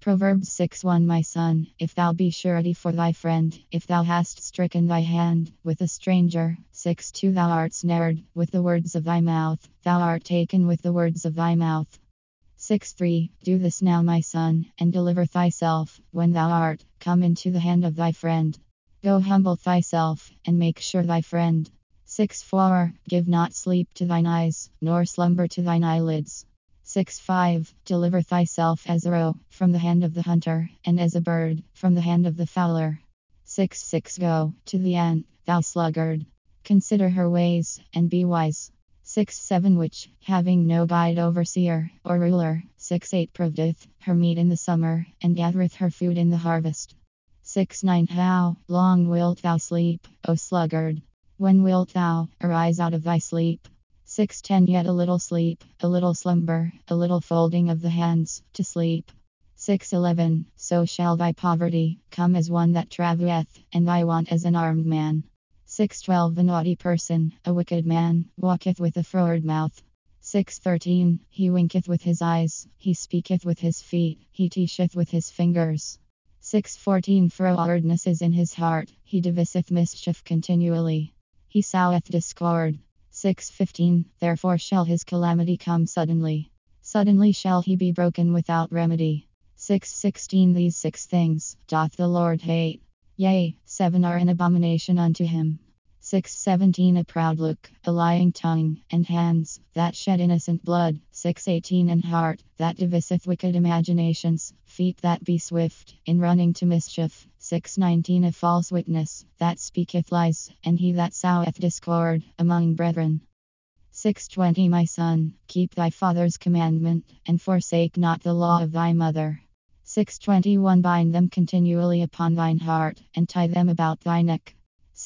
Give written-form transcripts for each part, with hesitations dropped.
Proverbs 6:1 My son, if thou be surety for thy friend, if thou hast stricken thy hand with a stranger, 6:2 Thou art snared with the words of thy mouth, thou art taken with the words of thy mouth. 6:3 Do this now, my son, and deliver thyself, when thou art come into the hand of thy friend. Go humble thyself, and make sure thy friend. 6:4 Give not sleep to thine eyes, nor slumber to thine eyelids. 6:5 Deliver thyself as a roe from the hand of the hunter, and as a bird from the hand of the fowler. 6:6 Go to the ant, thou sluggard. Consider her ways, and be wise. 6:7 Which, having no guide, overseer, or ruler, 6:8 Provideth her meat in the summer, and gathereth her food in the harvest. 6:9 How long wilt thou sleep, O sluggard? When wilt thou arise out of thy sleep? 6:10 Yet a little sleep, a little slumber, a little folding of the hands, to sleep. 6:11 So shall thy poverty come as one that travelleth, and thy want as an armed man. 6:12 A naughty person, a wicked man, walketh with a froward mouth. 6:13 He winketh with his eyes, he speaketh with his feet, he teacheth with his fingers. 6:14 Frowardness is in his heart, he deviseth mischief continually. He soweth discord. 6:15 Therefore shall his calamity come suddenly. Suddenly shall he be broken without remedy. 6:16 These 6 things doth the Lord hate. Yea, 7 are an abomination unto him. 6:17 A proud look, a lying tongue, and hands that shed innocent blood. 6:18 An heart that deviseth wicked imaginations, feet that be swift in running to mischief. 6:19 A false witness that speaketh lies, and he that soweth discord among brethren. 6:20 My son, keep thy father's commandment, and forsake not the law of thy mother. 6:21 Bind them continually upon thine heart, and tie them about thy neck.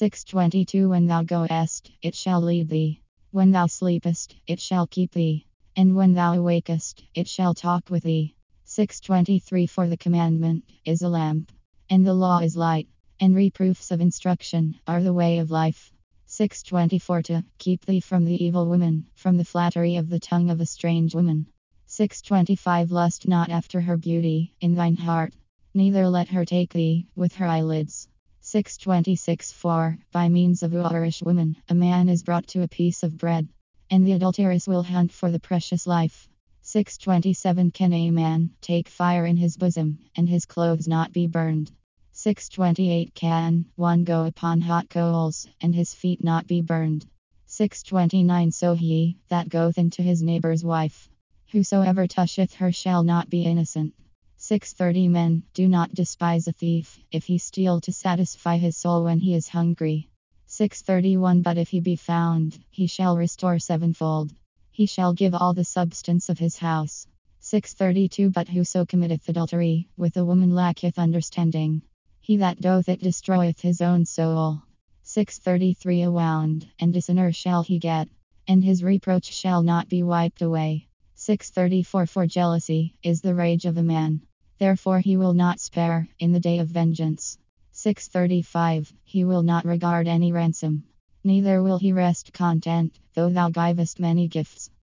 6:22 When thou goest, it shall lead thee. When thou sleepest, it shall keep thee. And when thou awakest, it shall talk with thee. 6:23 For the commandment is a lamp, and the law is light, and reproofs of instruction are the way of life. 6:24 To keep thee from the evil woman, from the flattery of the tongue of a strange woman. 6:25 Lust not after her beauty in thine heart, neither let her take thee with her eyelids. 6:26 For, by means of a whorish woman, a man is brought to a piece of bread, and the adulteress will hunt for the precious life. 6:27 Can a man take fire in his bosom, and his clothes not be burned? 6:28 Can one go upon hot coals, and his feet not be burned? 6:29 So he that goeth into his neighbour's wife, whosoever toucheth her shall not be innocent. 6:30 Men, do not despise a thief, if he steal to satisfy his soul when he is hungry. 6:31 But if he be found, he shall restore sevenfold. He shall give all the substance of his house. 6:32 But whoso committeth adultery with a woman lacketh understanding. He that doth it destroyeth his own soul. 6:33 A wound and dishonour shall he get, and his reproach shall not be wiped away. 6:34 For jealousy is the rage of a man, therefore he will not spare in the day of vengeance. 6:35 He will not regard any ransom, neither will he rest content, though thou givest many gifts.